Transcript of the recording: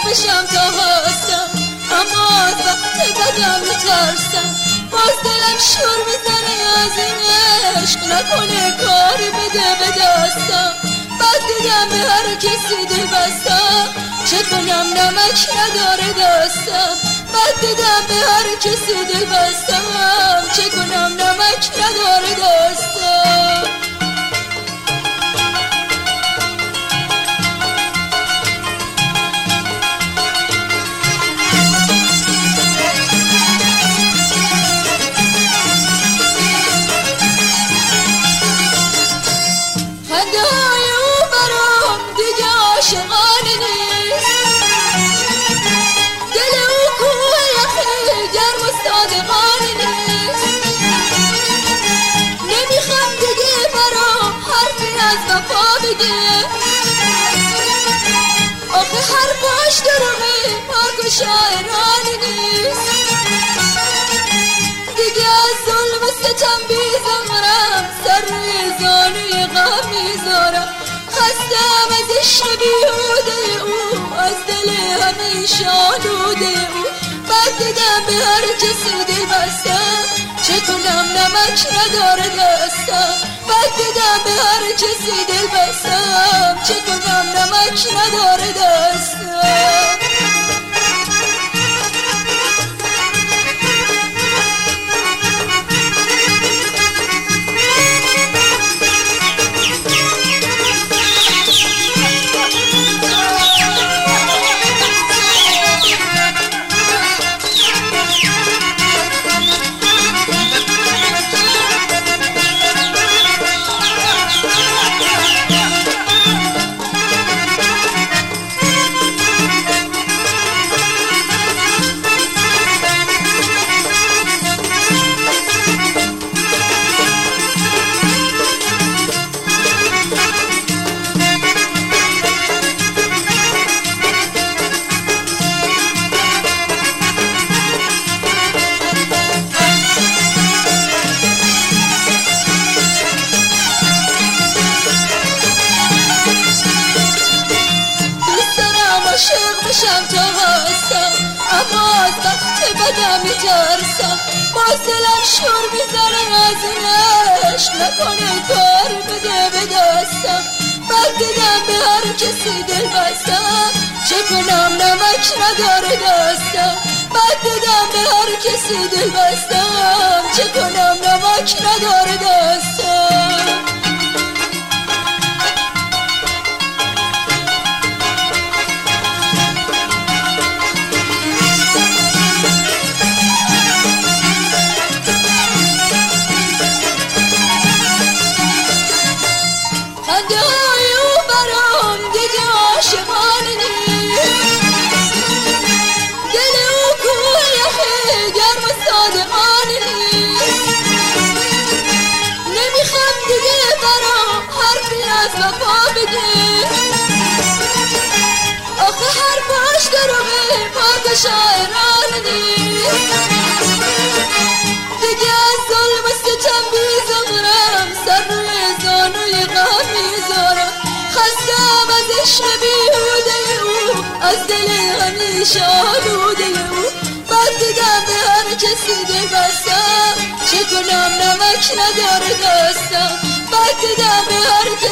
بشم تا هستم، اما از وقت بدم میترسم. باز دلم شور میزنه از این عشق، نکنه کاری بده به دستم. بعد دیدم به هر کسی دل بستم، چه کنم نمک نداره دستم. بعد دیدم به هر کسی دل بستم، چه کنم نمک نداره دستم. خنده‌های او برام دیگه عاشقانه نیست، دل او کوه یخی گرم و صادقانه نیست. نمیخوام دیگه برام حرفی از وفا بگه، آخه حرفاش دروغه پاک و شاعرانه نیست. دیگه از ظلم و ستم بیزارم، سر روی زانوی غم میذارم. خستم از عشق بیهوده او، از دل همیشه آلوده او. بعد دیدم به هر کسی دل بستم، چه کنم نمک نداره دستم. بعد دیدم به هر کسی دل بستم، چه کنم نمک نداره دستم. عاشق بشم تا هستم، اما از وقت بدم میترسم. باز دلم شور میزنه از این عشق، نکنه کاری بده به دستم. بعد دیدم به هر کسی دل بستم، چه کنم نمک نداره دستم. بعد دیدم به هر کسی دل بستم، چه کنم نمک نداره دستم. خنده‌های او برام دیگه عاشقانه نیست، دل او کوه یخی گرم و صادقانه نیست. نمیخوام دیگه برام حرفی از وفا بگه، آخه حرفاش دروغه پاک و شاعرانه نیست. دیگه از ظلم و ستم بیزارم، سر روی زانوی غم میذارم. خستم از عشق بیهوده او، از دل همیشه آلوده او. بعد دیدم به هر کسی دل بستم، چه کنم نمک نداره دستم. بعد دیدم به هر